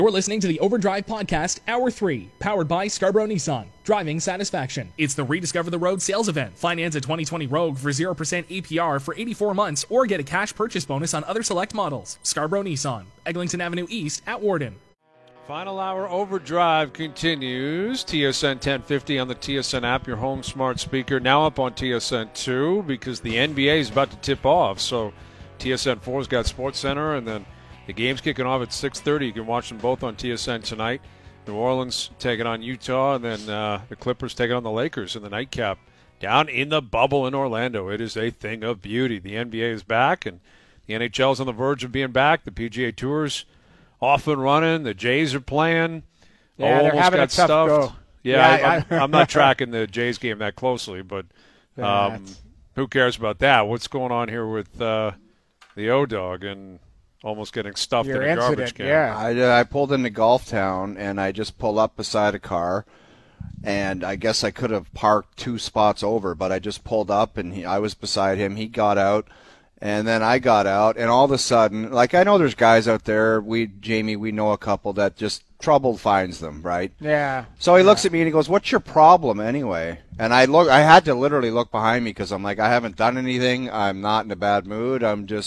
You're listening to the Overdrive Podcast, Hour 3, powered by Scarborough Nissan. Driving satisfaction. It's the Rediscover the Road sales event. Finance a 2020 Rogue for 0% APR for 84 months or get a cash purchase bonus on other select models. Scarborough Nissan, Eglinton Avenue East at Warden. Final hour Overdrive continues. TSN 1050 on the TSN app, your home smart speaker. Now up on TSN 2 because the NBA is about to tip off. So TSN 4's got SportsCenter, and then the game's kicking off at 6:30. You can watch them both on TSN tonight. New Orleans taking on Utah, and then the Clippers taking on the Lakers in the nightcap down in the bubble in Orlando. It is a thing of beauty. The NBA is back, and the NHL is on the verge of being back. The PGA Tour's off and running. The Jays are playing. Yeah, they're having a tough go. Yeah, I'm not tracking the Jays game that closely, but who cares about that? What's going on here with the O-Dog and almost getting stuffed in a garbage can? Yeah. I pulled into Golf Town, and I just pulled up beside a car, and I guess I could have parked 2 spots over, but I just pulled up, and I was beside him. He got out, and then I got out, and all of a sudden, like, I know there's guys out there, Jamie, we know a couple that just trouble finds them, right? Yeah. So he looks at me and he goes, "What's your problem anyway?" And I had to literally look behind me because I'm like, I haven't done anything. I'm not in a bad mood.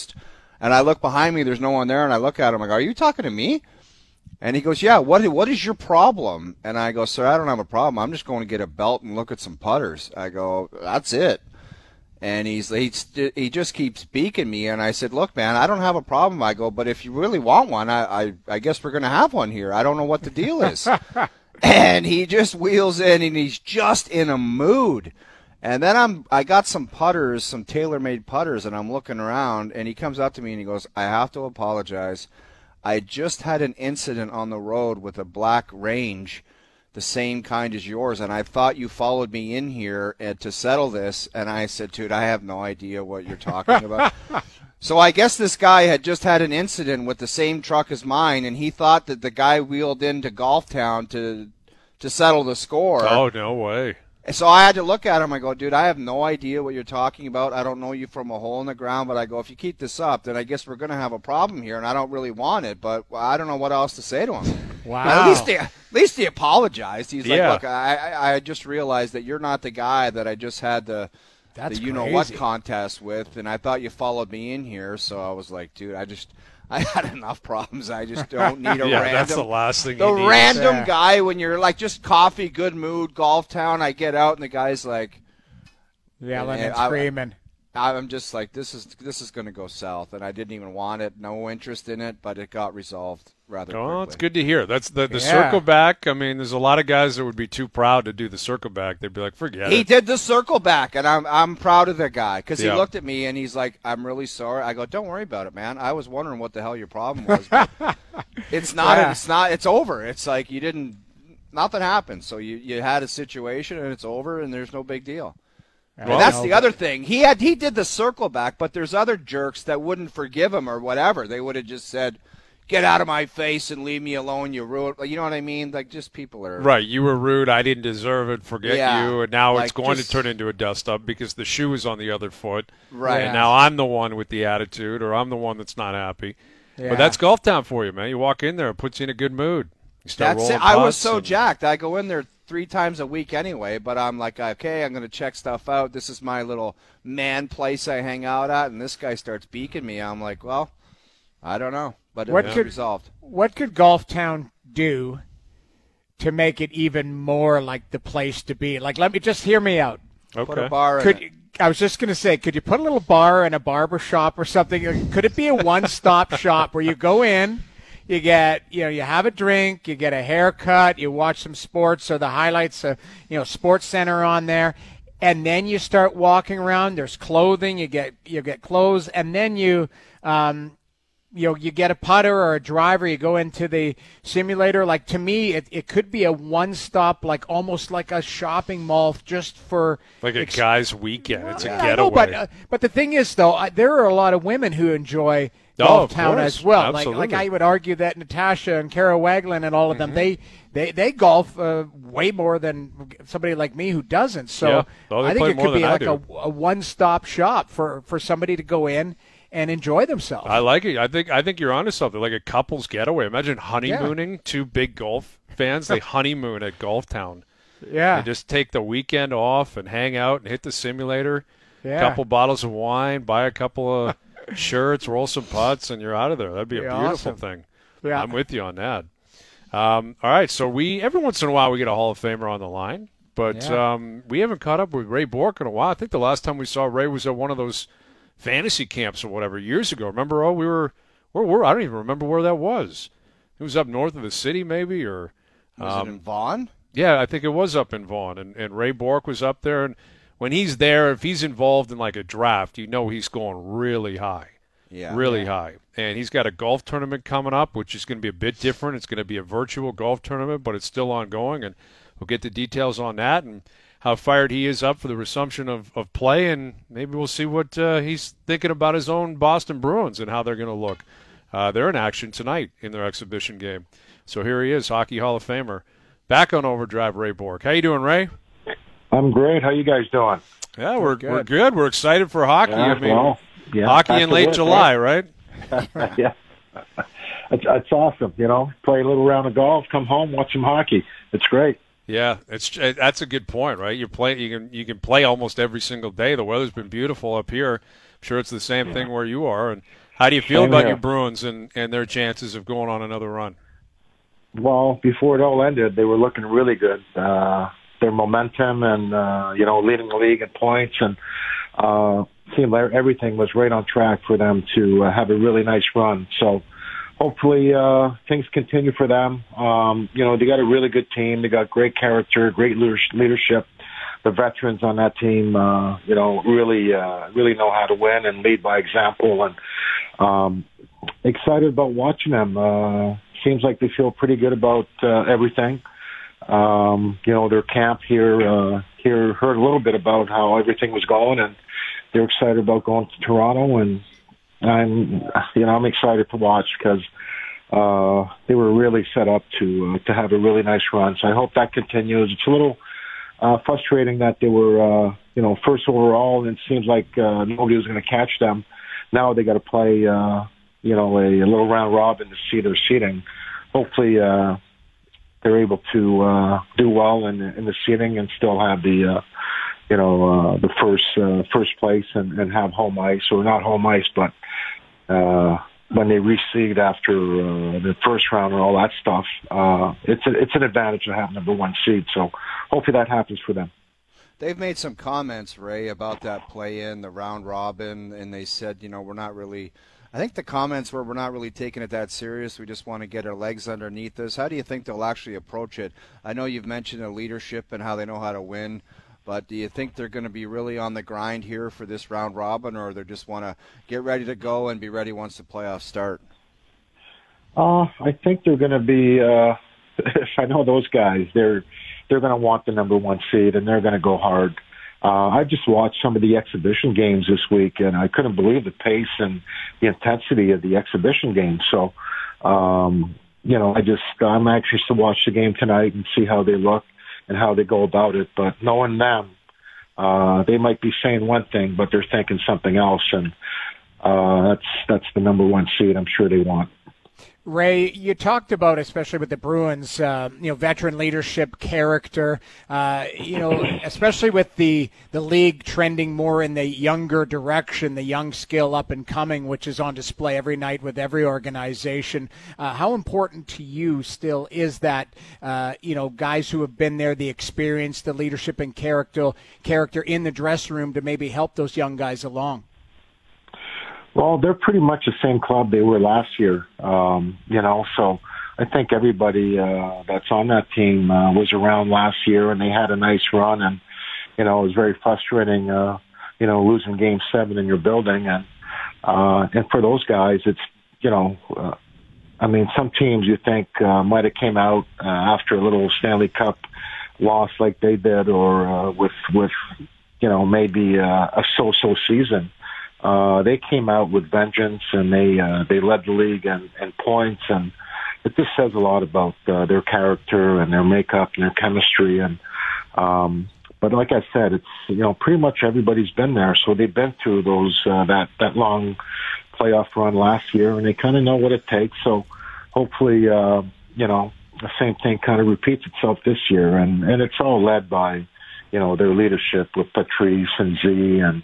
And I look behind me, there's no one there, and I look at him, I go, "Are you talking to me?" And he goes, "Yeah, what is your problem?" And I go, "Sir, I don't have a problem. I'm just going to get a belt and look at some putters." I go, "That's it." And he just keeps beaking me, and I said, "Look, man, I don't have a problem." I go, "But if you really want one, I guess we're going to have one here. I don't know what the deal is." And he just wheels in, and he's just in a mood. And then I got some putters, some tailor-made putters, and I'm looking around, and he comes up to me and he goes, "I have to apologize. I just had an incident on the road with a black range, the same kind as yours, and I thought you followed me in here to settle this." And I said, "Dude, I have no idea what you're talking about." So I guess this guy had just had an incident with the same truck as mine, and he thought that the guy wheeled into Golf Town to settle the score. Oh, no way. So I had to look at him. I go, "Dude, I have no idea what you're talking about. I don't know you from a hole in the ground." But I go, "If you keep this up, then I guess we're going to have a problem here, and I don't really want it." But I don't know what else to say to him. Wow. At least he apologized. He's like, Yeah. "Look, I just realized that you're not the guy that I just had the you-know-what contest with, and I thought you followed me in here." So I was like, "Dude, I had enough problems. I just don't need a random." That's the last thing the you need. random guy when you're like just coffee, good mood, Golf Town. I get out and the guy's like Yelling and screaming. I'm just like, this is going to go south, and I didn't even want it. No interest in it, but it got resolved rather quickly. Oh, it's good to hear. That's the circle back. I mean, there's a lot of guys that would be too proud to do the circle back. They'd be like, forget it. He did the circle back, and I'm proud of the guy because he looked at me and he's like, "I'm really sorry." I go, "Don't worry about it, man. I was wondering what the hell your problem was." It's not. Yeah. It's not. It's over. It's like you didn't. Nothing happened. So you had a situation and it's over, and there's no big deal. And that's the other thing. He did the circle back, but there's other jerks that wouldn't forgive him or whatever. They would have just said, "Get out of my face and leave me alone, you rude." You know what I mean? Like, just people are right. You were rude. I didn't deserve it. Forget you. And now like, it's going to turn into a dust up because the shoe is on the other foot. Right. And now I'm the one with the attitude, or I'm the one that's not happy. Yeah. But that's Golf Town for you, man. You walk in there, it puts you in a good mood. You start That's it. rolling I was putts so and- jacked. I go in there 3 times a week anyway, but I'm like, okay, I'm going to check stuff out. This is my little man place I hang out at, and this guy starts beaking me. I'm like, well, I don't know, but it was resolved. What could Golf Town do to make it even more like the place to be? Like, let me just hear me out. Okay. Put a bar in it. I was just going to say, could you put a little bar in a barber shop or something? Could it be a one-stop shop where you go in, you get, you have a drink, you get a haircut, you watch some sports or the highlights of, Sports Center on there, and then you start walking around. There's clothing, you get clothes, and then you get a putter or a driver. You go into the simulator. Like, to me, it could be a one-stop, like almost like a shopping mall, just for like a guy's weekend. It's a I getaway. know, but the thing is, though, there are a lot of women who enjoy Golf Town as well. Like I would argue that Natasha and Kara Wagland and all of them, they golf way more than somebody like me who doesn't. So I think it could be like a one-stop shop for somebody to go in and enjoy themselves. I like it. I think you're onto something, like a couple's getaway. Imagine honeymooning, two big golf fans. They honeymoon at Golf Town. Yeah. They just take the weekend off and hang out and hit the simulator. Yeah. A couple bottles of wine, buy a couple of shirts, roll some putts, and you're out of there. That'd be a beautiful awesome. thing. Yeah. I'm with you on that. All right, so every once in a while we get a Hall of Famer on the line, but we haven't caught up with Ray Bourque in a while. I think the last time we saw Ray was at one of those fantasy camps or whatever years ago. Remember? I don't even remember where that was. It was up north of the city, maybe, or Was it in Vaughan? yeah, I think it was up in Vaughan, and Ray Bourque was up there. And when he's there, if he's involved in like a draft, he's going really high. Really high. And he's got a golf tournament coming up, which is going to be a bit different. It's going to be a virtual golf tournament, but it's still ongoing, and we'll get the details on that and how fired he is up for the resumption of play, and maybe we'll see what he's thinking about his own Boston Bruins and how they're going to look. They're in action tonight in their exhibition game. So here he is, Hockey Hall of Famer, back on Overdrive, Ray Bourque. How you doing, Ray? I'm great. How you guys doing? Yeah, we're good. We're excited for hockey. Yeah, hockey in late July, right? Yeah. It's awesome, Play a little round of golf, come home, watch some hockey. It's great. Yeah, that's a good point, right? You can play almost every single day. The weather's been beautiful up here. I'm sure it's the same thing where you are. And how do you feel about your Bruins and their chances of going on another run? Well, before it all ended, they were looking really good. Their momentum and leading the league in points, and seemed like everything was right on track for them to have a really nice run. So hopefully things continue for them. They got a really good team. They got great character, great leadership. The veterans on that team, really know how to win and lead by example. And excited about watching them. Seems like they feel pretty good about everything. Their camp here heard a little bit about how everything was going, and they're excited about going to Toronto. And I'm excited to watch because they were really set up to have a really nice run. So I hope that continues. It's a little frustrating that they were first overall, and it seems like nobody was going to catch them. Now they got to play a little round robin to see their seeding. Hopefully they're able to do well in the seeding and still have the first place and have home ice, or not home ice, but when they reseed after the first round and all that stuff, it's an advantage to have number one seed. So hopefully that happens for them. They've made some comments, Ray, about that play-in, the round robin, and they said, we're not really – I think the comments were, we're not really taking it that serious. We just want to get our legs underneath us. How do you think they'll actually approach it? I know you've mentioned their leadership and how they know how to win, but do you think they're going to be really on the grind here for this round robin, or they just want to get ready to go and be ready once the playoffs start? I think they're going to be if I know those guys, they're going to want the number one seed, and they're going to go hard. I just watched some of the exhibition games this week, and I couldn't believe the pace and the intensity of the exhibition games. So, I'm anxious to watch the game tonight and see how they look and how they go about it. But knowing them, they might be saying one thing, but they're thinking something else, and that's the number one seed I'm sure they want. Ray, you talked about, especially with the Bruins, veteran leadership, character, especially with the league trending more in the younger direction, the young skill up and coming, which is on display every night with every organization. How important to you still is that, guys who have been there, the experience, the leadership and character in the dressing room to maybe help those young guys along? Well, they're pretty much the same club they were last year, so I think everybody that's on that team was around last year, and they had a nice run, and, it was very frustrating, losing Game 7 in your building. And for those guys, it's, some teams you think might have came out after a little Stanley Cup loss like they did, or with maybe a so-so season. They came out with vengeance, and they led the league in points, and it just says a lot about their character and their makeup and their chemistry. And but like I said, it's pretty much everybody's been there, so they've been through those that long playoff run last year, and they kind of know what it takes. So hopefully, the same thing kind of repeats itself this year, and it's all led by, their leadership with Patrice and Z and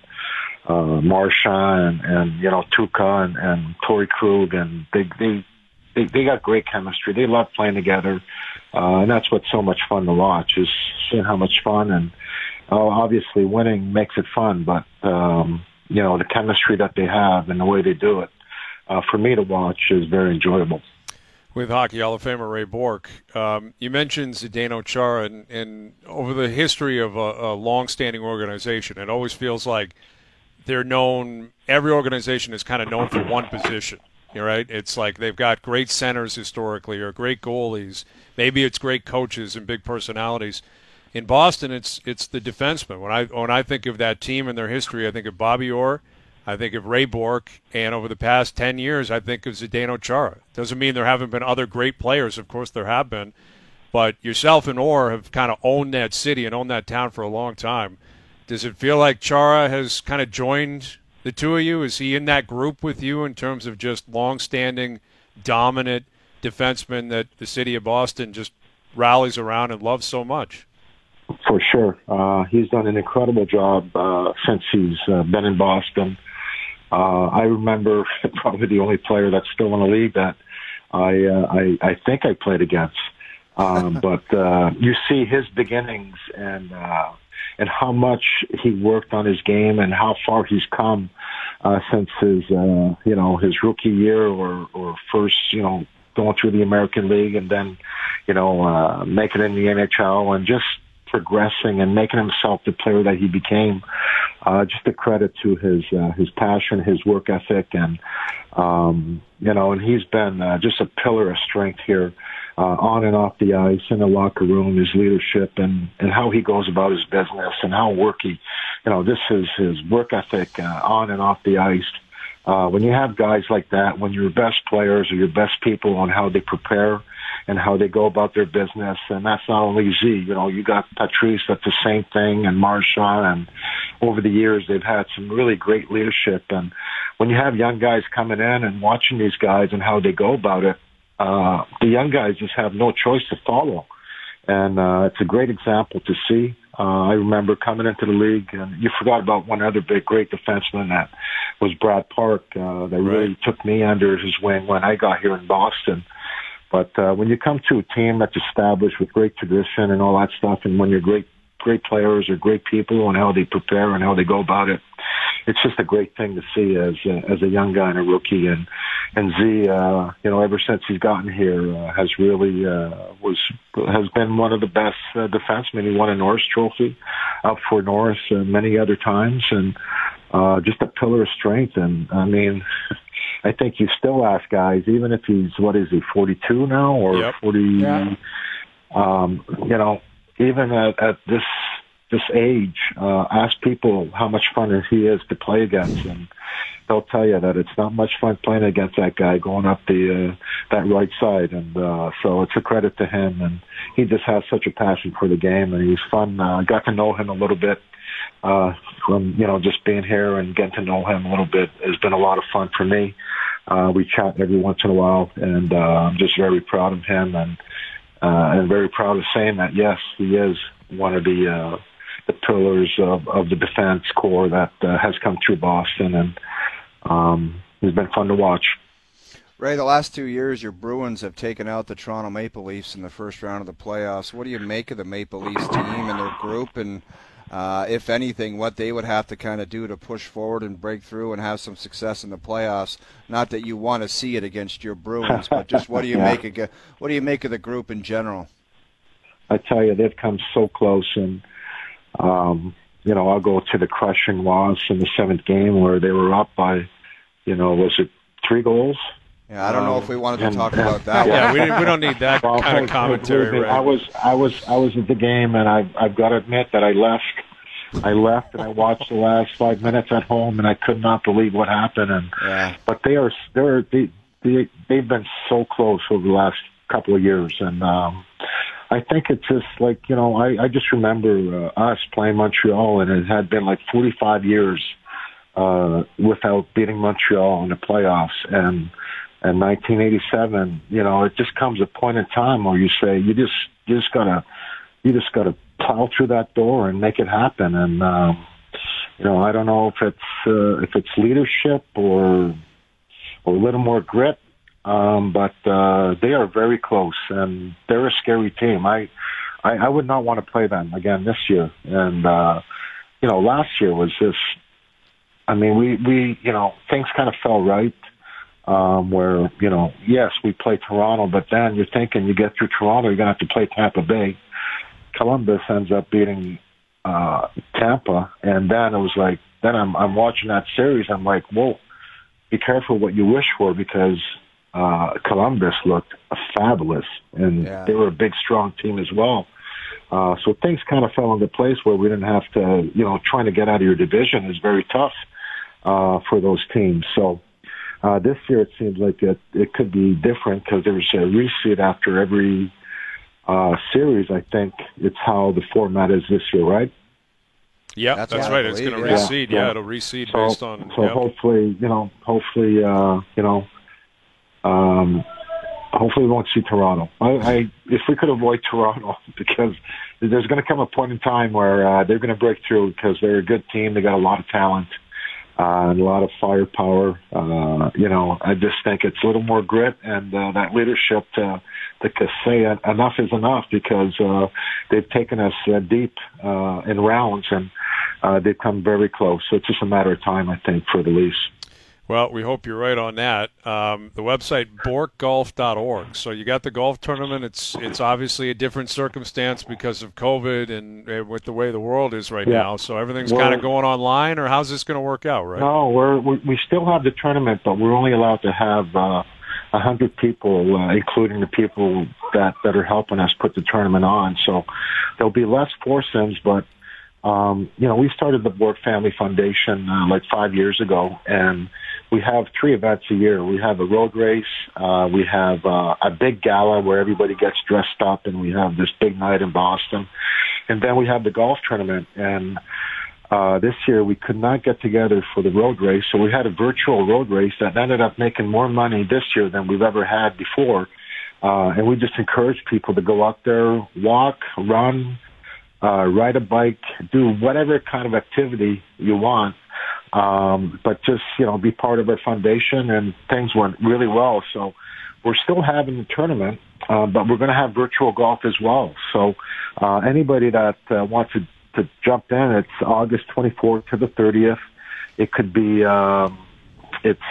Marchand and Tuca and Torrey Krug, and they got great chemistry. They love playing together, and that's what's so much fun to watch, is seeing how much fun, and obviously winning makes it fun, but the chemistry that they have and the way they do it, for me to watch, is very enjoyable. With Hockey Hall of Famer Ray Bourque, you mentioned Zdeno Chara, and over the history of a long-standing organization, it always feels like they're known. Every organization is kind of known for one position. Right? It's like they've got great centers historically, or great goalies. Maybe it's great coaches and big personalities. In Boston, it's the defensemen. When I think of that team and their history, I think of Bobby Orr, I think of Ray Bourque, and over the past 10 years, I think of Zdeno Chara. Doesn't mean there haven't been other great players. Of course, there have been. But yourself and Orr have kind of owned that city and owned that town for a long time. Does it feel like Chara has kind of joined the two of you? Is he in that group with you in terms of just long-standing, dominant defensemen that the city of Boston just rallies around and loves so much? For sure. He's done an incredible job since he's been in Boston. I remember probably the only player that's still in the league that I think I played against. But you see his beginnings and how much he worked on his game and how far he's come since his rookie year or first, going through the American League and then, making it in the NHL and just progressing and making himself the player that he became. Just a credit to his passion, his work ethic, and and he's been just a pillar of strength here, on and off the ice, in the locker room, his leadership, and how he goes about his business, and how this is his work ethic on and off the ice. When you have guys like that, when your best players or your best people on how they prepare and how they go about their business, and that's not only Z, you got Patrice, that's the same thing, and Marchand, and over the years they've had some really great leadership. And when you have young guys coming in and watching these guys and how they go about it, the young guys just have no choice to follow. And it's a great example to see. I remember coming into the league, and you forgot about one other great defenseman, that was Brad Park, that really took me under his wing when I got here in Boston. But when you come to a team that's established with great tradition and all that stuff, and when you're great players or great people and how they prepare and how they go about it, it's just a great thing to see as a young guy and a rookie. And Z, ever since he's gotten here, has really has been one of the best defensemen. He won a Norris Trophy up for Norris many other times, and just a pillar of strength. And I mean, I think you still ask guys, even if he's 42 now or 40? Yeah. Even at this age, ask people how much fun he is to play against, and they'll tell you that it's not much fun playing against that guy going up that right side. And so it's a credit to him, and he just has such a passion for the game, and he's fun. Got to know him a little bit from just being here, and getting to know him a little bit has been a lot of fun for me. We chat every once in a while, and I'm just very proud of him, and very proud of saying that, yes, he is one of the pillars of the defense core that has come through Boston, and it's been fun to watch. Ray, the last 2 years, your Bruins have taken out the Toronto Maple Leafs in the first round of the playoffs. What do you make of the Maple Leafs team and their group, and if anything, what they would have to kind of do to push forward and break through and have some success in the playoffs? Not that you want to see it against your Bruins, but just what do you make of the group in general? I tell you, they've come so close, and I'll go to the crushing loss in the 7th game where they were up by, was it 3 goals? Yeah, I don't know if we wanted to talk about that. Yeah, we don't need that kind of commentary. Right? I was at the game, and I've got to admit that I left and I watched the last 5 minutes at home, and I could not believe what happened. But they've been so close over the last couple of years, and I think it's just like, I just remember us playing Montreal, and it had been like 45 years without beating Montreal in the playoffs. And 1987, it just comes a point in time where you say you just gotta plow through that door and make it happen. And I don't know if it's leadership or a little more grit, but they are very close, and they're a scary team. I would not want to play them again this year. And last year was just, we things kind of fell right. Where, yes, we play Toronto, but then you're thinking you get through Toronto, you're going to have to play Tampa Bay. Columbus ends up beating Tampa, and then it was like, then I'm watching that series, I'm like, whoa, be careful what you wish for, because Columbus looked fabulous, and they were a big, strong team as well. So things kind of fell into place where we didn't have to, trying to get out of your division is very tough for those teams. So this year it seems like it could be different, because there's a reseed after every series. I think it's how the format is this year, right? Yeah, that's right. It's going to reseed. Yeah, it'll reseed based on. So hopefully, hopefully we won't see Toronto. If we could avoid Toronto, because there's going to come a point in time where they're going to break through, because they're a good team. They got a lot of talent. And a lot of firepower. I just think it's a little more grit and that leadership to say enough is enough, because they've taken us deep in rounds, and they've come very close. So it's just a matter of time, I think, for the Leafs. Well, we hope you're right on that. The website, borkgolf.org. So you got the golf tournament. It's obviously a different circumstance because of COVID and with the way the world is right now. So everything's kind of going online, or how's this going to work out, right? No, we still have the tournament, but we're only allowed to have 100 people, including the people that are helping us put the tournament on. So there'll be less foursomes, but we started the Bork Family Foundation like 5 years ago, and we have 3 events a year. We have a road race, we have a big gala where everybody gets dressed up, and we have this big night in Boston, and then we have the golf tournament. And this year we could not get together for the road race, so we had a virtual road race that ended up making more money this year than we've ever had before. And we just encourage people to go out there, walk, run, ride a bike, do whatever kind of activity you want. But just, be part of our foundation, and things went really well. So we're still having the tournament, but we're going to have virtual golf as well. So, anybody that wants to jump in, it's August 24th to the 30th. It could be, it's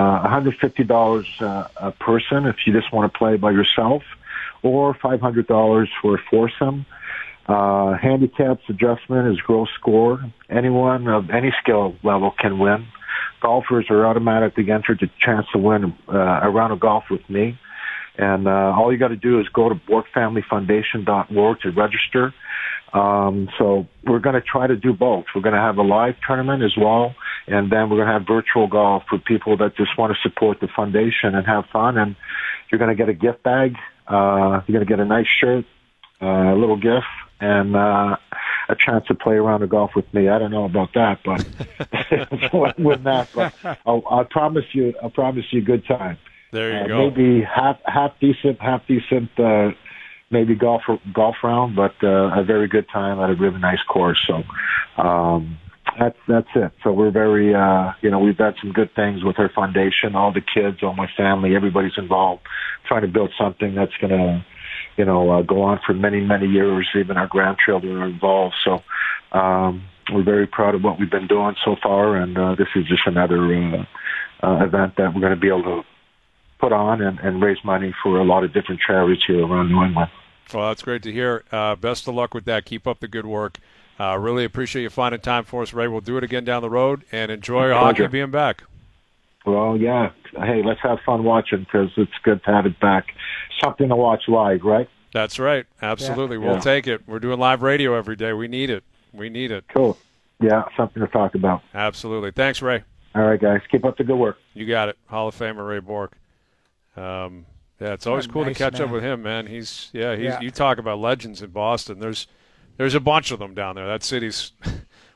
$150 a person if you just want to play by yourself, or $500 for a foursome. Handicaps adjustment is gross score. Anyone of any skill level can win. Golfers are automatically entered the chance to win a round of golf with me. And all you got to do is go to BorkFamilyFoundation.org to register. So we're going to try to do both. We're going to have a live tournament as well, and then we're going to have virtual golf for people that just want to support the foundation and have fun. And you're going to get a gift bag. You're going to get a nice shirt, a little gift, and a chance to play around the golf with me. I don't know about that, but with that, but I'll promise you a good time. There you go. Maybe half decent, maybe golf round, but a very good time at a really nice course. So that's it. So we're very, we've done some good things with our foundation. All the kids, all my family, everybody's involved, trying to build something that's going to, go on for many, many years. Even our grandchildren are involved. So we're very proud of what we've been doing so far, and this is just another event that we're going to be able to put on and raise money for a lot of different charities here around New England. Well, that's great to hear. Best of luck with that. Keep up the good work. Really appreciate you finding time for us, Ray. We'll do it again down the road, and enjoy hockey being back. Well, yeah. Hey, let's have fun watching, because it's good to have it back. Something to watch live, right? That's right. Absolutely. Yeah. We'll take it. We're doing live radio every day. We need it. Cool. Yeah, something to talk about. Absolutely. Thanks, Ray. All right, guys. Keep up the good work. You got it. Hall of Famer Ray Bourque. Yeah, it's always cool to catch up with him, man. You talk about legends in Boston. There's a bunch of them down there. That city's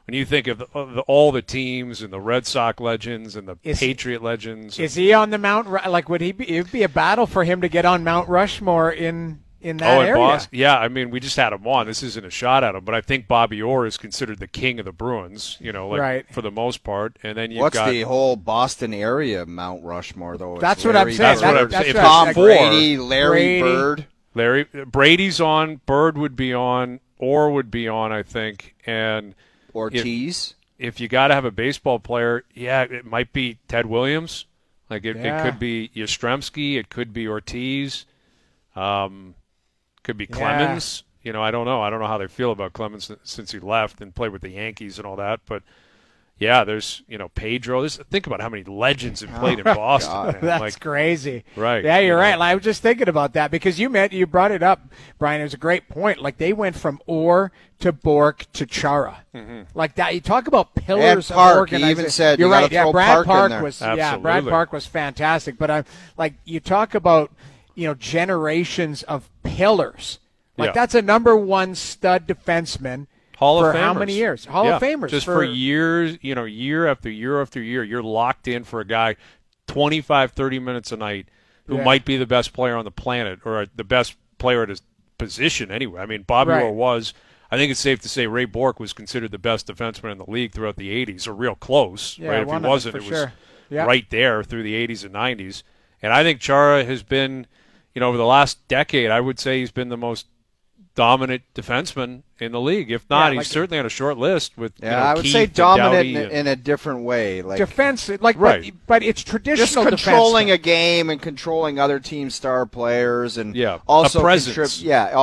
when you think of all the teams and the Red Sox legends and the Patriot legends. Is he on the Mount? Like, would he be? It would be a battle for him to get on Mount Rushmore in that area. Boston? Yeah, I mean, we just had him on. This isn't a shot at him, but I think Bobby Orr is considered the king of the Bruins, right. for the most part. And then What's the whole Boston area Mount Rushmore, though? That's what I'm saying. If Tom four, Brady, Larry Bird. Brady's on, Bird would be on, Orr would be on, I think, and Ortiz. If you got to have a baseball player, it might be Ted Williams. Like it could be Yastrzemski, it could be Ortiz. Could be Clemens. I don't know. I don't know how they feel about Clemens since he left and played with the Yankees and all that. But, there's, Pedro. Think about how many legends have played in Boston. That's crazy. Right. Yeah, you're right. I was just thinking about that because you brought it up, Brian. It was a great point. Like, they went from Orr to Bork to Chara. Mm-hmm. Like that. You talk about pillars of organization. He even said, you're right. Yeah, Brad Park was. Yeah, Brad Park was fantastic. But you talk about generations of pillars. That's a number one stud defenseman. Hall of Famers. How many years? Hall of Famers. Just for years, year after year after year, you're locked in for a guy 25, 30 minutes a night who might be the best player on the planet or the best player at his position anyway. I mean, Bobby Orr was. I think it's safe to say Ray Bourque was considered the best defenseman in the league throughout the 80s, or real close. Right? If he wasn't, it was right there through the 80s and 90s. And I think Chara has been, over the last decade, I would say he's been the most dominant defenseman in the league. If not, he's certainly on a short list with I would Keith say dominant in a different way. Like defense, right. but it's traditional just controlling a game and controlling other team star players and also a presence.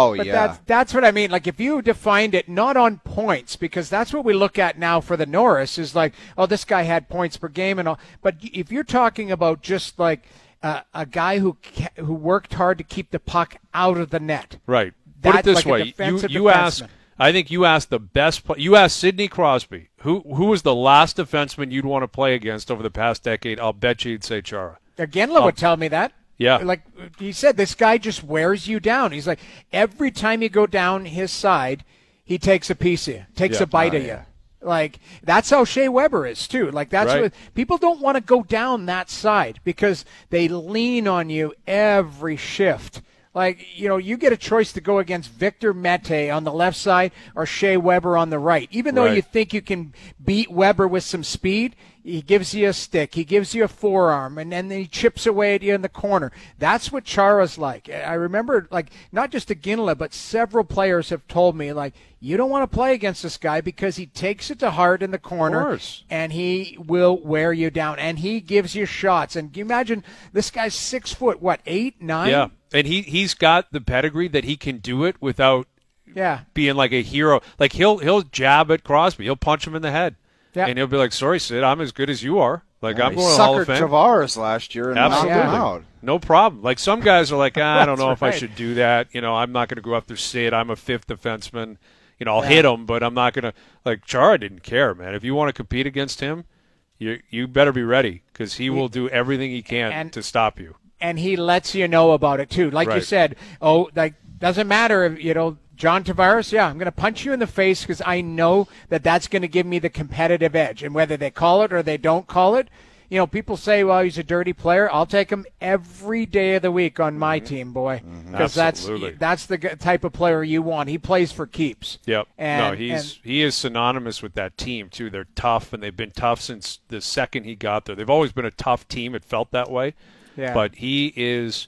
That's what I mean. Like if you defined it not on points, because that's what we look at now for the Norris is like, oh, this guy had points per game and all. But if you're talking about just like a guy who worked hard to keep the puck out of the net, right. Put it this way: you asked. I think you asked the best. You asked Sidney Crosby, who was the last defenseman you'd want to play against over the past decade. I'll bet you'd say Chara. Ginla would tell me that. Yeah, like he said, this guy just wears you down. He's like every time you go down his side, he takes a piece of you, takes a bite of you. Like that's how Shea Weber is too. Like that's what people don't want to go down that side because they lean on you every shift. Like, you get a choice to go against Victor Mete on the left side or Shea Weber on the right. Even though you think you can beat Weber with some speed, he gives you a stick, he gives you a forearm, and then he chips away at you in the corner. That's what Chara's like. I remember, not just Ginla, but several players have told me, you don't want to play against this guy because he takes it to heart in the corner, and he will wear you down, and he gives you shots. And can you imagine this guy's 6 foot, 8, 9? Yeah. And he's got the pedigree that he can do it without being like a hero. Like he'll jab at Crosby. He'll punch him in the head. Yeah. And he'll be like, sorry, Sid, I'm as good as you are. Like I'm going to the Hall of Fame. Tavares last year and knocked him out. No problem. Like some guys are like, I don't know if I should do that. I'm not going to go after Sid. I'm a fifth defenseman. I'll hit him, but I'm not going to. Like Chara didn't care, man. If you want to compete against him, you better be ready because he will do everything he can to stop you. And he lets you know about it, too. Like you said, doesn't matter if, John Tavares, I'm going to punch you in the face because I know that's going to give me the competitive edge. And whether they call it or they don't call it, people say, well, he's a dirty player. I'll take him every day of the week on my team, boy. Because that's the type of player you want. He plays for keeps. Yep. He is synonymous with that team, too. They're tough, and they've been tough since the second he got there. They've always been a tough team. It felt that way. Yeah. But he's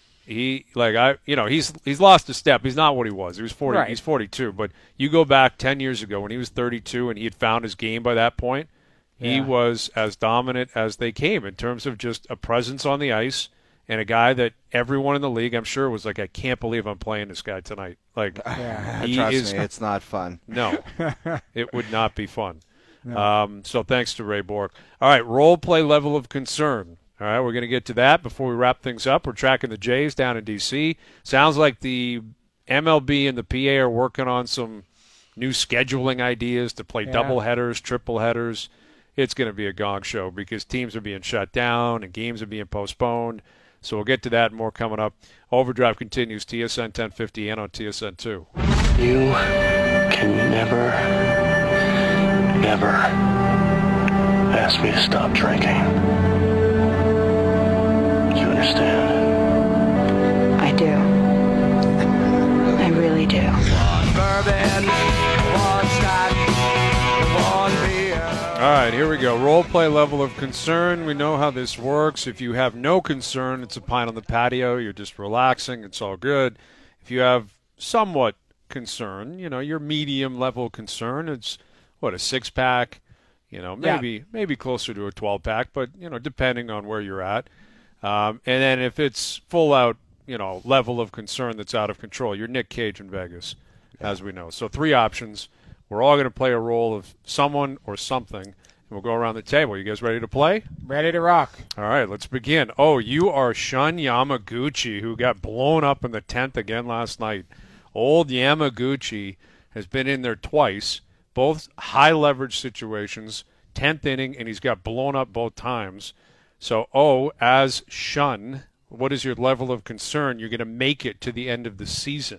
lost a step. He's not what he was. He was 40. Right. He's 42. But you go back 10 years ago when he was 32 and he had found his game by that point, he was as dominant as they came in terms of just a presence on the ice and a guy that everyone in the league, I'm sure, was like, I can't believe I'm playing this guy tonight. Like, trust me, it's not fun. No, it would not be fun. No. So thanks to Ray Bourque. All right, role play level of concern. All right, we're going to get to that before we wrap things up. We're tracking the Jays down in D.C. Sounds like the MLB and the PA are working on some new scheduling ideas to play double headers, triple headers. It's going to be a gong show because teams are being shut down and games are being postponed. So we'll get to that and more coming up. Overdrive continues, TSN 1050 and on TSN 2. You can never never asked me to stop drinking. Do you understand? I do. I really do. All right, here we go. Role play level of concern. We know how this works. If you have no concern, it's a pint on the patio. You're just relaxing. It's all good. If you have somewhat concern, your medium level concern, it's a 6-pack, maybe closer to a 12-pack, but depending on where you're at. And then if it's full out, level of concern that's out of control, you're Nick Cage in Vegas, as we know. So 3 options. We're all going to play a role of someone or something, and we'll go around the table. You guys ready to play? Ready to rock. All right, let's begin. Oh, you are Shun Yamaguchi, who got blown up in the 10th again last night. Old Yamaguchi has been in there twice, both high-leverage situations, 10th inning, and he's got blown up both times. So, as Shun, what is your level of concern? You're going to make it to the end of the season.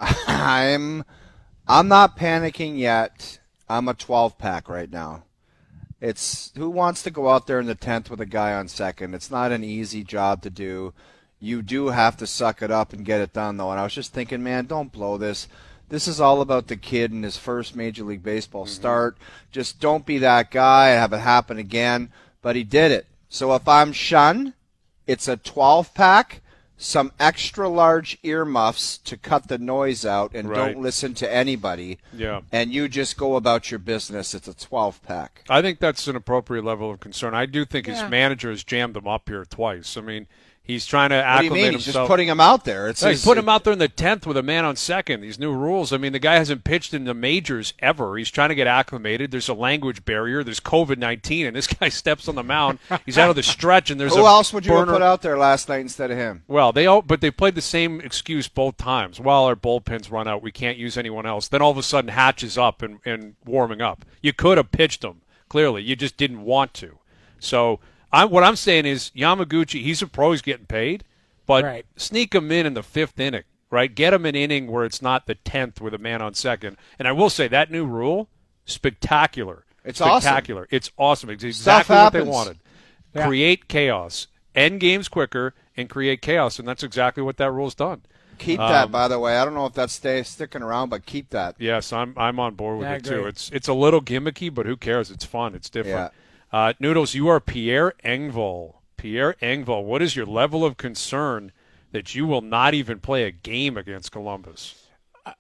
I'm not panicking yet. I'm a 12-pack right now. It's who wants to go out there in the 10th with a guy on second? It's not an easy job to do. You do have to suck it up and get it done, though. And I was just thinking, man, don't blow this. This is all about the kid and his first Major League Baseball start. Just don't be that guy and have it happen again. But he did it. So if I'm Shun, it's a 12-pack. Some extra large earmuffs to cut the noise out and don't listen to anybody. Yeah. And you just go about your business. It's a 12-pack. I think that's an appropriate level of concern. I do think his manager has jammed him up here twice. I mean, he's trying to acclimate himself. What do you mean? He's just putting him out there. He's put him out there in the 10th with a man on second. These new rules. I mean, the guy hasn't pitched in the majors ever. He's trying to get acclimated. There's a language barrier. There's COVID-19, and this guy steps on the mound. He's out of the stretch, and there's Who else would you have put out there last night instead of him? Well, but they played the same excuse both times. While our bullpens run out, we can't use anyone else. Then all of a sudden, Hatch is up and warming up. You could have pitched him, clearly. You just didn't want to. So what I'm saying is Yamaguchi, he's a pro. He's getting paid. But sneak him in the 5th inning, right? Get him an inning where it's not the 10th with a man on second. And I will say that new rule, spectacular. It's spectacular. Awesome. It's awesome. It's exactly what they wanted. Yeah. Create chaos. End games quicker and create chaos, and that's exactly what that rule's done. Keep that, by the way. I don't know if that's sticking around, but keep that. Yes, I'm on board with it too. Agree. It's a little gimmicky, but who cares? It's fun. It's different. Yeah. Noodles, you are Pierre Engvall. Pierre Engvall, what is your level of concern that you will not even play a game against Columbus?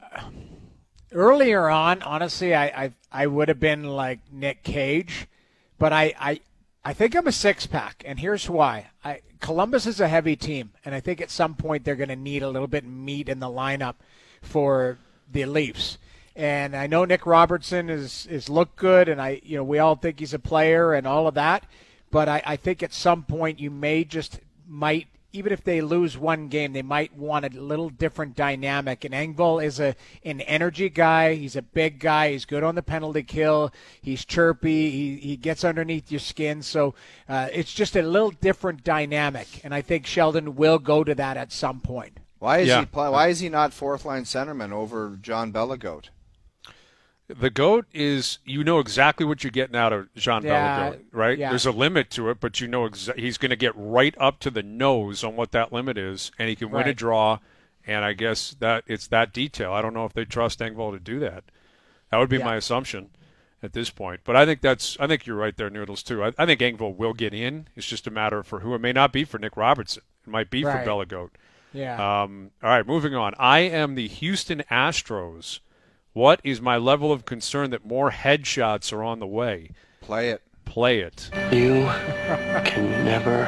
Earlier on, honestly, I would have been like Nick Cage, but I think I'm a 6-pack, and here's why. Columbus is a heavy team, and I think at some point they're going to need a little bit of meat in the lineup for the Leafs. And I know Nick Robertson is looked good, and we all think he's a player and all of that. But I think at some point you might, even if they lose one game, they might want a little different dynamic. And Engvall is an energy guy. He's a big guy. He's good on the penalty kill. He's chirpy. He gets underneath your skin. So it's just a little different dynamic. And I think Sheldon will go to that at some point. Why is he not 4th-line centerman over John Beligoat? The GOAT is, exactly what you're getting out of Jean Beligoat, right? Yeah. There's a limit to it, but he's going to get right up to the nose on what that limit is, and he can win a draw, and I guess that it's that detail. I don't know if they trust Engvall to do that. That would be my assumption at this point. But I think you're right there, Noodles, too. I think Engvall will get in. It's just a matter for who. It may not be for Nick Robertson. It might be for Beligoat. Yeah. All right, moving on. I am the Houston Astros. What is my level of concern that more headshots are on the way? Play it. Play it. You can never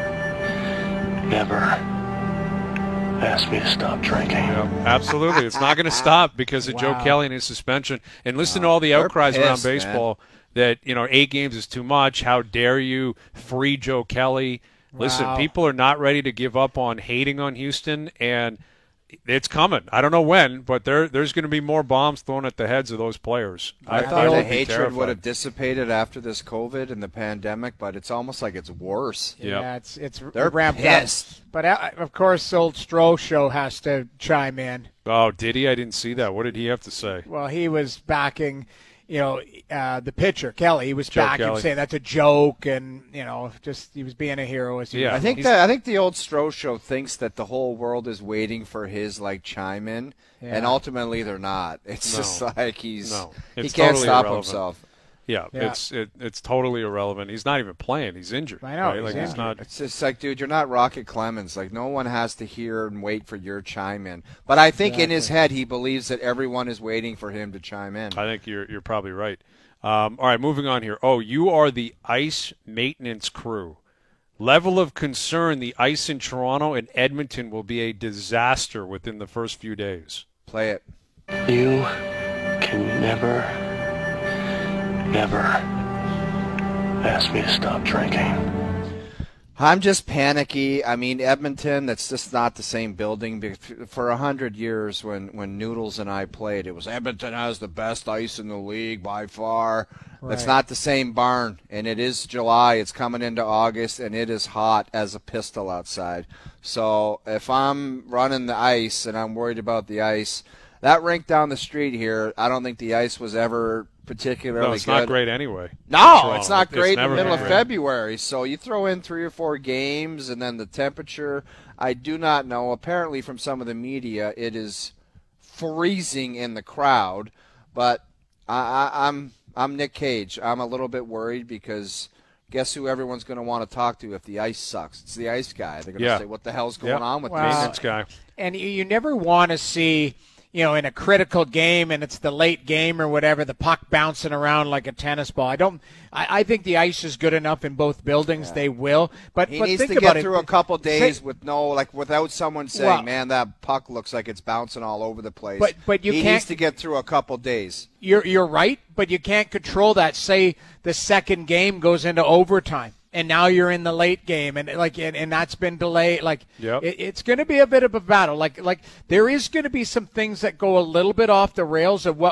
ask me to stop drinking. Yeah, absolutely. It's not going to stop because of Joe Kelly and his suspension. And listen to all the outcries around baseball that, 8 games is too much. How dare you free Joe Kelly? Listen, people are not ready to give up on hating on Houston, and it's coming. I don't know when, but there's going to be more bombs thrown at the heads of those players. I thought the hatred would have dissipated after this COVID and the pandemic, but it's almost like it's worse. Yeah, it's They're ramped pissed. up. But of course, old Stroh show has to chime in. Oh, did he? I didn't see that. What did he have to say? Well, he was backing, the pitcher Kelly, he was Joe back Kelly. and saying that's a joke, and just he was being a hero. As he Yeah. was. I think the old Stroh show thinks that the whole world is waiting for his chime in, and ultimately they're not. It's just like he It's can't totally stop irrelevant. himself. Yeah, it's totally irrelevant. He's not even playing. He's injured. I know, Right? he's He's injured. not. It's just like, dude, you're not Rocket Clemens. No one has to hear and wait for your chime in. But I think in his head he believes that everyone is waiting for him to chime in. I think you're probably right. All right, moving on here. Oh, you are the ice maintenance crew. Level of concern: the ice in Toronto and Edmonton will be a disaster within the first few days. Play it. You can never ask me to stop drinking. I'm just panicky. I mean, Edmonton, that's just not the same building. For 100 years, when Noodles and I played, it was Edmonton has the best ice in the league by far. That's not the same barn, and it is July. It's coming into August, and it is hot as a pistol outside. So if I'm running the ice and I'm worried about the ice, that rink down the street here, I don't think the ice was ever particularly No, it's good. not great anyway. No, it's not great in the never middle of been great. February. So you throw in 3 or 4 games, and then the temperature, I do not know. Apparently from some of the media, it is freezing in the crowd. But I'm Nick Cage. I'm a little bit worried because guess who everyone's going to want to talk to if the ice sucks? It's the ice guy. They're going to say, what the hell's going on with Maintenance guy. And you never want to see, in a critical game and it's the late game or whatever, the puck bouncing around like a tennis ball. I think the ice is good enough in both buildings. Yeah. They will. But he but needs think to about get through it. a couple days with without someone saying, Well, man, that puck looks like it's bouncing all over the place. But you he can't, needs to get through a couple days. You're right, but you can't control that. Say the second game goes into overtime. And now you're in the late game, and and that's been delayed. It's going to be a bit of a battle. Like there is going to be some things that go a little bit off the rails of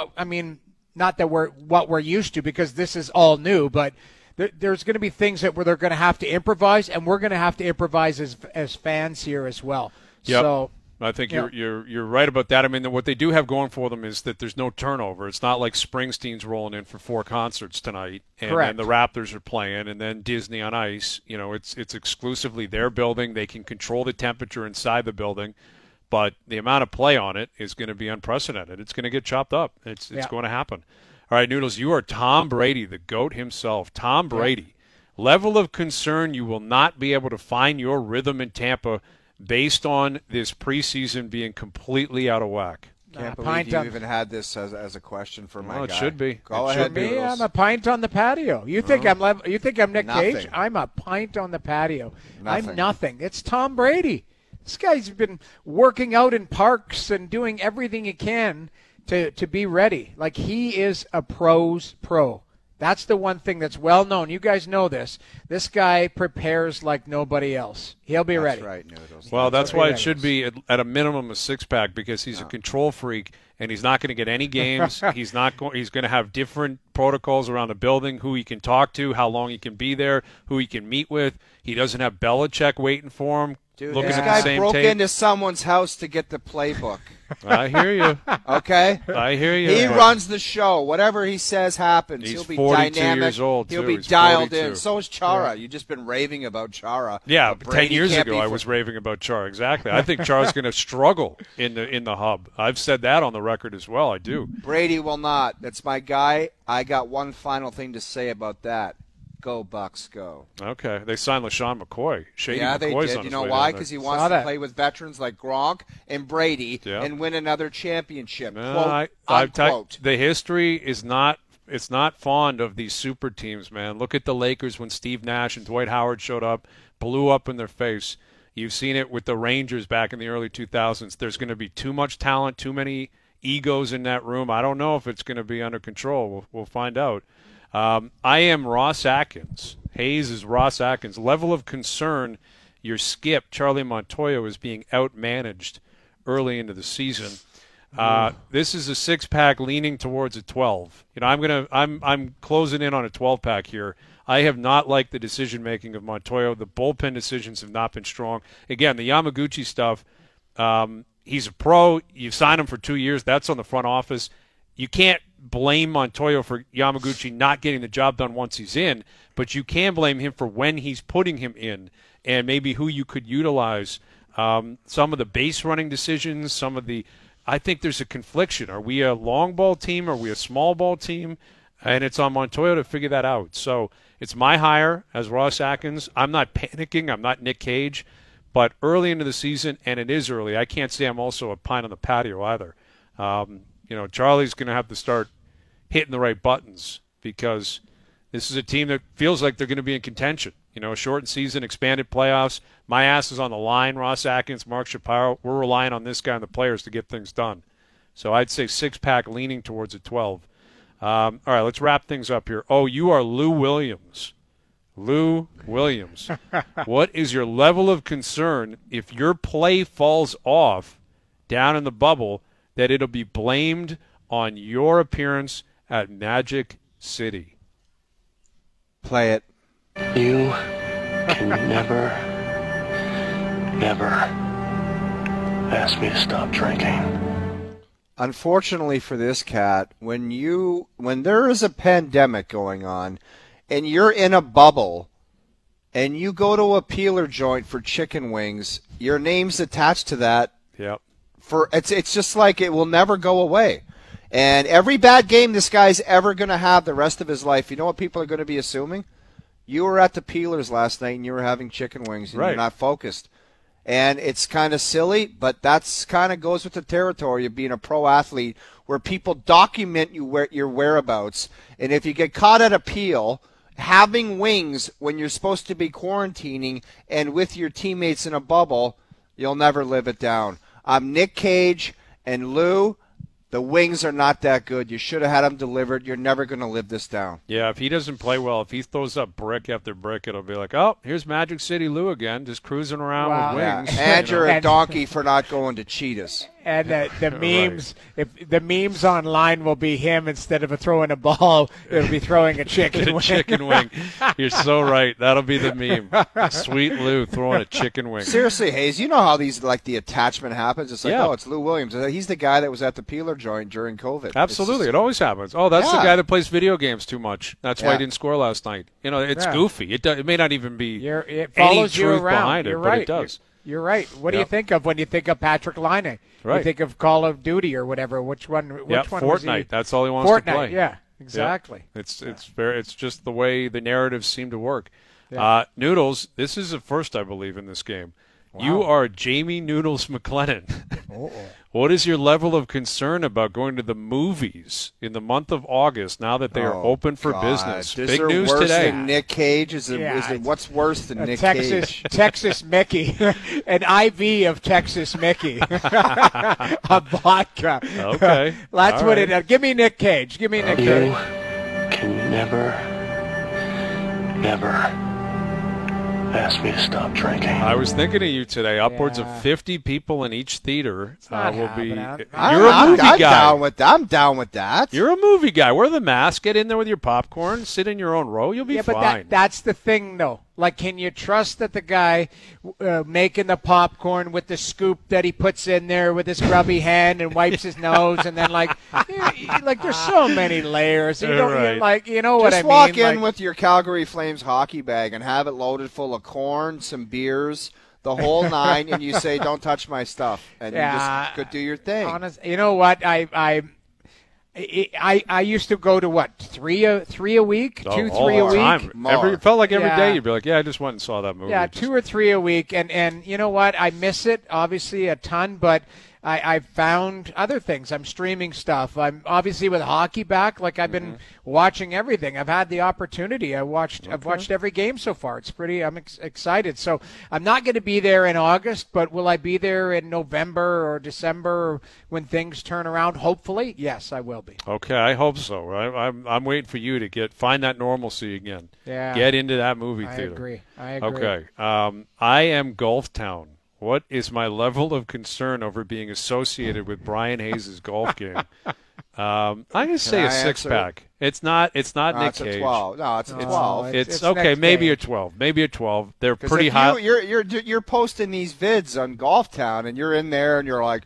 not that what we're used to because this is all new, but there's going to be things that where they're going to have to improvise, and we're going to have to improvise as fans here as well. Yep. So I think you're right about that. I mean, what they do have going for them is that there's no turnover. It's not like Springsteen's rolling in for 4 concerts tonight, and Correct. then the Raptors are playing, and then Disney on Ice. It's exclusively their building. They can control the temperature inside the building, but the amount of play on it is going to be unprecedented. It's going to get chopped up. It's going to happen. All right, Noodles, you are Tom Brady, the GOAT himself. Tom Brady. Yeah. Level of concern: you will not be able to find your rhythm in Tampa based on this preseason being completely out of whack. Can't believe you even had this as a question for my guy. It should be. Go ahead, me, Noodles. I'm a pint on the patio. You think I'm Nick Nothing. Cage? I'm a pint on the patio. Nothing. I'm nothing. It's Tom Brady. This guy's been working out in parks and doing everything he can to be ready. Like, he is a pro's pro. That's the one thing that's well known. You guys know this. This guy prepares like nobody else. He'll be ready. That's right, Noodles. Well, that's why it should be at a minimum a 6-pack because he's a control freak and he's not going to get any games. He's going to have different protocols around the building, who he can talk to, how long he can be there, who he can meet with. He doesn't have Belichick waiting for him. Dude, looking this at guy the same broke tape. into someone's house to get the playbook. I hear you. Okay? I hear you. He runs the show. Whatever he says happens. He's He'll be 42 dynamic. years old, He'll too. be He's dialed 42. in. So is Chara. You've just been raving about Chara. Yeah, But Brady 10 years can't ago be I was raving about Chara. Exactly. I think Chara's going to struggle in the hub. I've said that on the record as well. I do. Brady will not. That's my guy. I got one final thing to say about that. Go Bucks, go. Okay. They signed LaShawn McCoy. Shady Yeah, they McCoy's did. on You his know way why? down Because there. he wants to play with veterans like Gronk and Brady and win another championship. Quote, unquote. The history is not. It's not fond of these super teams, man. Look at the Lakers when Steve Nash and Dwight Howard showed up, blew up in their face. You've seen it with the Rangers back in the early 2000s. There's going to be too much talent, too many egos in that room. I don't know if it's going to be under control. We'll find out. I am Ross Atkins. Hayes is Ross Atkins. Level of concern: your skip, Charlie Montoya, is being outmanaged early into the season. This is a 6-pack leaning towards a 12. I'm closing in on a 12-pack here. I have not liked the decision making of Montoya. The bullpen decisions have not been strong. Again, the Yamaguchi stuff. He's a pro. You sign him for 2 years. That's on the front office. You can't blame Montoya for Yamaguchi not getting the job done once he's in, but you can blame him for when he's putting him in and maybe who you could utilize. Some of the base running decisions, I think there's a confliction. Are we a long ball team? Are we a small ball team? And it's on Montoya to figure that out. So it's my hire as Ross Atkins. I'm not panicking. I'm not Nick Cage. But early into the season, and it is early, I can't say I'm also a pine on the patio either. Charlie's going to have to start hitting the right buttons because this is a team that feels like they're going to be in contention. A shortened season, expanded playoffs. My ass is on the line. Ross Atkins, Mark Shapiro. We're relying on this guy and the players to get things done. So I'd say 6-pack leaning towards a 12. All right, let's wrap things up here. Oh, you are Lou Williams. Lou Williams. What is your level of concern if your play falls off down in the bubble that it'll be blamed on your appearance at Magic City? Play it. You can never, ever ask me to stop drinking. Unfortunately for this cat, when there is a pandemic going on and you're in a bubble and you go to a peeler joint for chicken wings, your name's attached to that. Yep. It's just like it will never go away. And every bad game this guy's ever going to have the rest of his life, you know what people are going to be assuming? You were at the Peelers last night and you were having chicken wings and right. You're not focused. And it's kind of silly, but that's kind of goes with the territory of being a pro athlete where people document your whereabouts. And if you get caught at a peel having wings when you're supposed to be quarantining and with your teammates in a bubble, you'll never live it down. I'm Nick Cage, and Lou, the wings are not that good. You should have had them delivered. You're never going to live this down. Yeah, if he doesn't play well, if he throws up brick after brick, it'll be like, oh, here's Magic City Lou again, just cruising around with wings. Yeah. And you're a donkey for not going to Cheetahs. And the memes, if the memes online will be him instead of throwing a ball, it'll be throwing a chicken wing. Chicken wing. You're so right. That'll be the meme. Sweet Lou throwing a chicken wing. Seriously, Hayes, you know how these the attachment happens? It's like, oh, it's Lou Williams. He's the guy that was at the peeler joint during COVID. Absolutely. It always happens. Oh, that's the guy that plays video games too much. That's why he didn't score last night. It's goofy. It may not even be it follows any you truth around. behind it, You're but right. it does. You're right. What do you think of when you think of Patrick Laine? Right. You think of Call of Duty or whatever. Which one? Which one Fortnite. was he? That's all he wants to play. Yeah, exactly. Yep. It's just the way the narratives seem to work. Yeah. Noodles, this is a first, I believe, in this game. Wow. You are Jamie Noodles McLennan. What is your level of concern about going to the movies in the month of August now that they are open for business? Big news worse today. Than Nick Cage? What's worse than Nick Cage? Texas Mickey. An IV of Texas Mickey. A vodka. Okay. That's what it is. Give me Nick Cage. Give me Nick Cage. You can never, ever ask me to stop drinking. I was thinking of you today. Upwards of 50 people in each theater will be. You're a movie guy. I'm down with that. You're a movie guy. Wear the mask. Get in there with your popcorn. Sit in your own row. You'll be fine. But that's the thing, though. Like, can you trust that the guy making the popcorn with the scoop that he puts in there with his grubby hand and wipes his nose and then like there's so many layers. You don't you know what I mean? Just walk in with your Calgary Flames hockey bag and have it loaded full of corn, some beers, the whole nine, and you say, "Don't touch my stuff," and you just go do your thing. Honest, you know what? I used to go to what, three a week, 2-3 a week. It felt like every day you'd be like, I just went and saw that movie. Yeah, 2 or 3 a week, and you know what? I miss it obviously a ton, but I found other things. I'm streaming stuff. I'm obviously with hockey back. Like I've been watching everything. I've had the opportunity. I've watched every game so far. It's pretty. I'm excited. So I'm not going to be there in August, but will I be there in November or December when things turn around? Hopefully, yes, I will be. Okay, I hope so. I'm waiting for you to find that normalcy again. Yeah, get into that movie theater. I agree. Okay, I am Golf Town. What is my level of concern over being associated with Brian Hayes' golf game? I'm going to say a 6-pack. It's not Nick Cage. It's a 12. No, it's a 12. It's okay, maybe a 12. Maybe a 12. They're pretty high. You're posting these vids on Golf Town, and you're in there, and you're like,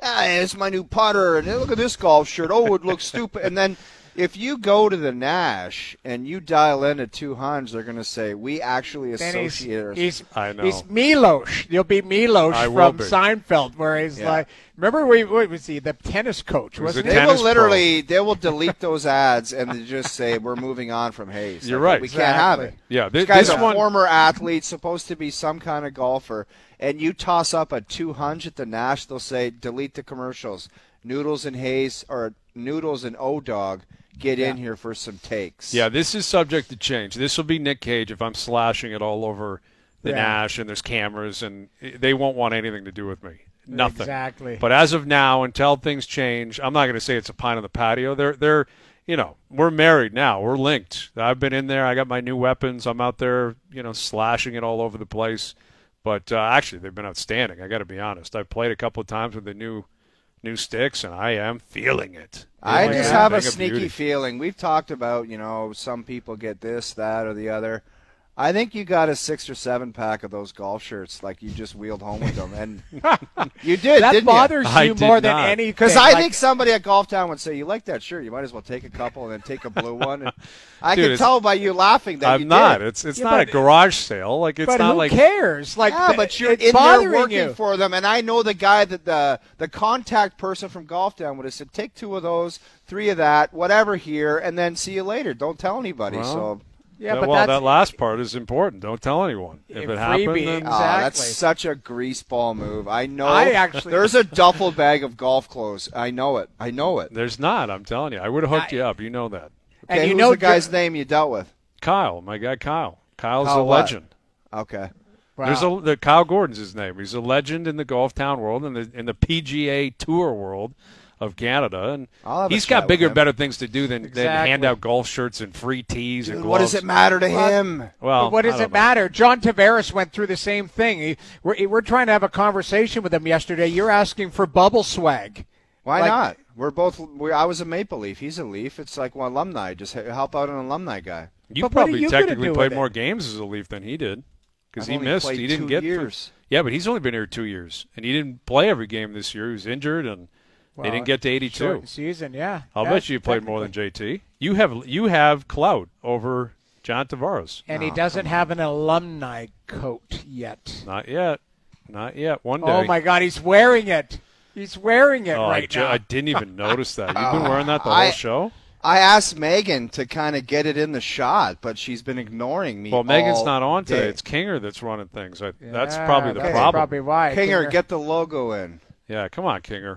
it's my new putter, and look at this golf shirt. Oh, it looks stupid. And then if you go to the Nash and you dial in at 200, they're going to say, we actually associate I know. He's Milos. You'll be Milos from Seinfeld, where he's like, remember, what was he, the tennis coach, wasn't he? They will delete those ads and they just say, we're moving on from Hayes. You're right. We can't have it. Yeah, this guy's a former athlete, supposed to be some kind of golfer, and you toss up a 200 at the Nash, they'll say, delete the commercials. Noodles and Hayes, or Noodles and O-Dog, get in here for some takes. Yeah, this is subject to change. This will be Nick Cage if I'm slashing it all over the Nash and there's cameras, and they won't want anything to do with me. Nothing. Exactly. But as of now, until things change, I'm not going to say it's a pine on the patio. They're we're married now. We're linked. I've been in there. I got my new weapons. I'm out there, slashing it all over the place. But actually, they've been outstanding. I got to be honest. I've played a couple of times with the new sticks, and I am feeling it. I just have a sneaky feeling. We've talked about, some people get this, that, or the other. I think you got a 6 or 7 pack of those golf shirts, like you just wheeled home with them, and you did. That bothers you more than anything. Because I think somebody at Golf Town would say, "You like that shirt? You might as well take a couple and then take a blue one." And I can tell by you laughing that I'm not. It's not a garage sale. Like it's not like. But who cares? Like, but you're in there working for them, and I know the guy that the contact person from Golf Town would have said, "Take 2 of those, 3 of that, whatever here, and then see you later. Don't tell anybody." Well, so. Yeah, that last part is important. Don't tell anyone. If it happened, then... Exactly. That's such a greaseball move. I know. There's a duffel bag of golf clothes. I know it. There's not. I'm telling you. I would have hooked you up. You know that. Okay, and who's the guy's name you dealt with? Kyle. My guy Kyle. Kyle's a legend. Okay. Wow. Kyle Gordon's his name. He's a legend in the Golf Town world and in the PGA Tour world of Canada, and he's got bigger, better things to do than hand out golf shirts and free tees and gloves. What does it matter to him? Well, what does it matter? John Tavares went through the same thing. We're trying to have a conversation with him yesterday. You're asking for bubble swag. Why not? I was a Maple Leaf. He's a Leaf. It's like alumni. Just help out an alumni guy. You probably technically played more games as a Leaf than he did because he missed. He didn't get 2 years. Yeah, but he's only been here 2 years, and he didn't play every game this year. He was injured and. They didn't get to 82. Short season, yeah. I'll bet you played more than JT. You have clout over John Tavares. And he doesn't have an alumni coat yet. Not yet. One day. Oh, my God, he's wearing it. He's wearing it right now. I didn't even notice that. You've been wearing that the whole show? I asked Megan to kind of get it in the shot, but she's been ignoring me. Well, Megan's not on today. It's Kinger that's running things. That's probably the problem. That's probably why. Kinger, get the logo in. Yeah, come on, Kinger.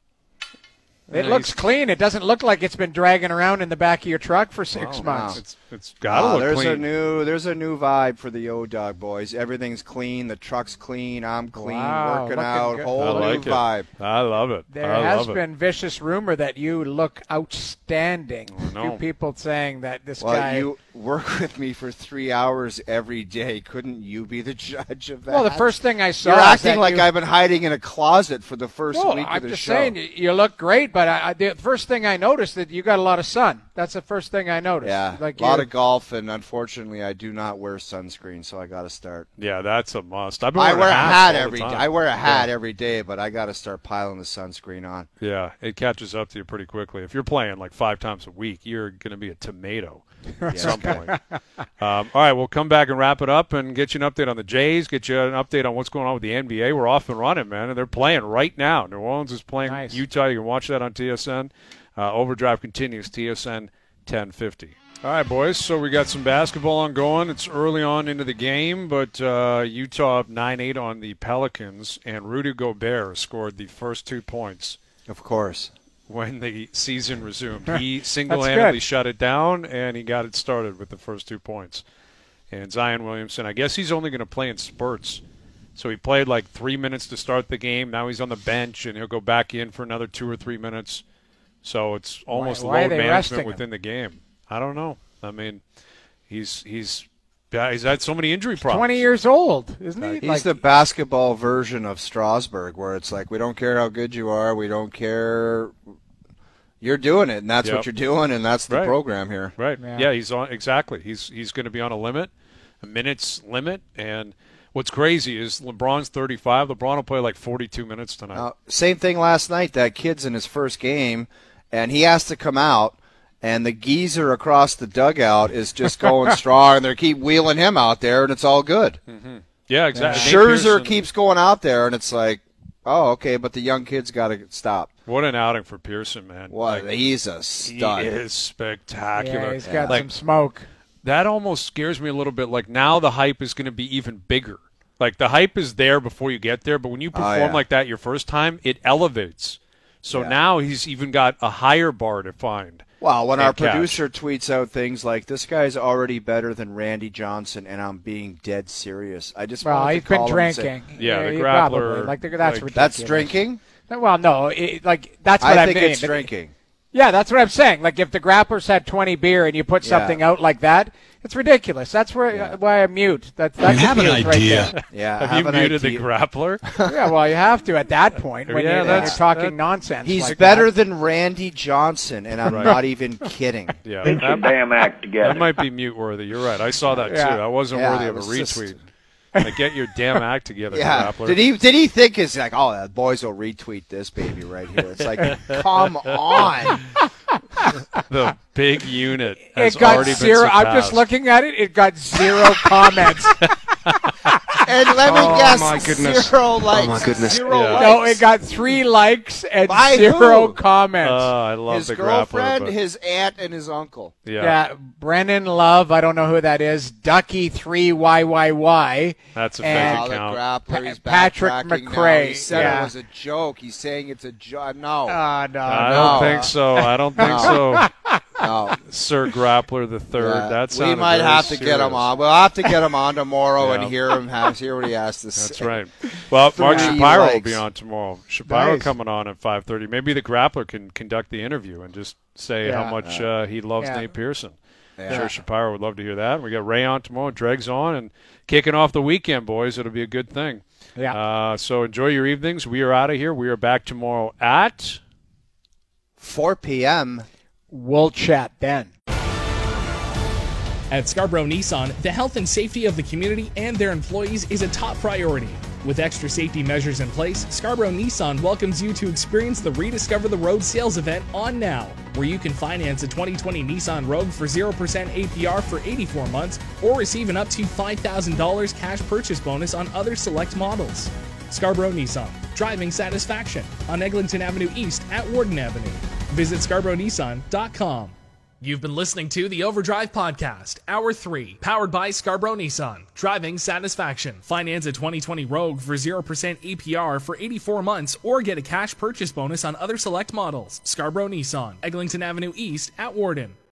It looks clean. It doesn't look like it's been dragging around in the back of your truck for 6 months. It's got to look clean. There's a new vibe for the O-Dog boys. Everything's clean. The truck's clean. I'm clean. Working out. Good. Whole new vibe. I love it. There has been vicious rumor that you look outstanding. A few people saying that this guy. You work with me for 3 hours every day. Couldn't you be the judge of that? Well, the first thing I saw. You're acting like I've been hiding in a closet for the first week of the show. I'm just saying you look great, but the first thing I noticed that you got a lot of sun. That's the first thing I noticed. Yeah, a lot of golf, and unfortunately, I do not wear sunscreen, so I got to start. Yeah, that's a must. I wear a hat every day. I wear a hat every day, but I got to start piling the sunscreen on. Yeah, it catches up to you pretty quickly. If you're playing like 5 times a week, you're going to be a tomato at some point. All right, we'll come back and wrap it up and get you an update on the Jays, get you an update on what's going on with the NBA. We're off and running, man, and they're playing right now. New Orleans is playing Utah. You can watch that on TSN. Overdrive continues, TSN 1050. All right, boys, so we got some basketball ongoing. It's early on into the game, but Utah up 9-8 on the Pelicans, and Rudy Gobert scored the first 2 points. Of course. When the season resumed. He single-handedly shut it down, and he got it started with the first 2 points. And Zion Williamson, I guess he's only going to play in spurts. So he played like 3 minutes to start the game. Now he's on the bench, and he'll go back in for another 2 or 3 minutes. So it's almost load management within the game. I don't know. I mean, he's had so many injury problems. 20 years old, isn't he? He's the basketball version of Strasburg, where it's like, we don't care how good you are. We don't care. You're doing it, and that's what you're doing, and that's the program here. Right. Yeah, he's on exactly. He's going to be on a minutes limit, and What's crazy is LeBron's 35. LeBron will play like 42 minutes tonight. Same thing last night. That kid's in his first game, and he has to come out, and the geezer across the dugout is just going strong, and they keep wheeling him out there, and it's all good. Mm-hmm. Yeah, exactly. Scherzer keeps going out there, and it's like, oh, okay, but the young kid's got to stop. What an outing for Pearson, man. What? He's a stud. He is spectacular. Yeah, he's got some smoke. That almost scares me a little bit. Like, now the hype is going to be even bigger. Like, the hype is there before you get there, but when you perform like that your first time, it elevates. So now he's even got a higher bar to find. Well, when our producer tweets out things like, this guy's already better than Randy Johnson, and I'm being dead serious. I just want to call he's been drinking. The grappler. That's ridiculous. That's drinking? Well, no, that's what I I'm think saying. it's drinking. Yeah, that's what I'm saying. Like, if the grapplers had 20 beer and you put something out like that, it's ridiculous. That's why I mute. That's you have an idea. Right yeah, have you muted the grappler? Yeah, well, you have to at that point when you're talking nonsense. He's better than Randy Johnson, and I'm not even kidding. Yeah, Get your damn act together. That might be mute worthy. You're right. I saw that too. I wasn't worthy of a retweet. Like, get your damn act together, grappler. Did he think it's like, oh, the boys will retweet this baby right here? It's like, come on. The big unit has it got already zero. been surpassed. I'm just looking at it. It got 0 comments. And let me guess, my goodness. 0 likes. Oh, my goodness. Zero likes. No, it got 3 likes and By 0 who? comments. I love His the girlfriend, grappler. his aunt, and his uncle. Yeah, Brennan Love. I don't know who that is. Ducky 3YYY. That's a and fake account. Grappler, he's Patrick backtracking McRae. now. He said Yeah. it was a joke. He's saying it's a joke. No. No. I don't think so. I don't think so. No. Sir Grappler the Third. Yeah. That We might very have to get him serious. on. We'll have to get him on tomorrow Yeah. and hear what he has to say. That's right. Well, Mark 3 Shapiro will likes. be on tomorrow. Shapiro Nice. coming on at 5:30. Maybe the Grappler can conduct the interview and just say how much he loves Nate Pearson. I'm sure Shapiro would love to hear that. We got Ray on tomorrow, Dreg's on, and kicking off the weekend, boys. It'll be a good thing. Yeah. So enjoy your evenings. We are out of here. We are back tomorrow at 4 p.m. We'll chat then. At Scarborough Nissan, the health and safety of the community and their employees is a top priority. With extra safety measures in place, Scarborough Nissan welcomes you to experience the Rediscover the Road sales event on now, where you can finance a 2020 Nissan Rogue for 0% APR for 84 months or receive an up to $5,000 cash purchase bonus on other select models. Scarborough Nissan, driving satisfaction on Eglinton Avenue East at Warden Avenue. Visit ScarboroughNissan.com. You've been listening to the Overdrive Podcast, Hour 3, powered by Scarborough Nissan. Driving satisfaction. Finance a 2020 Rogue for 0% APR for 84 months or get a cash purchase bonus on other select models. Scarborough Nissan, Eglinton Avenue East at Warden.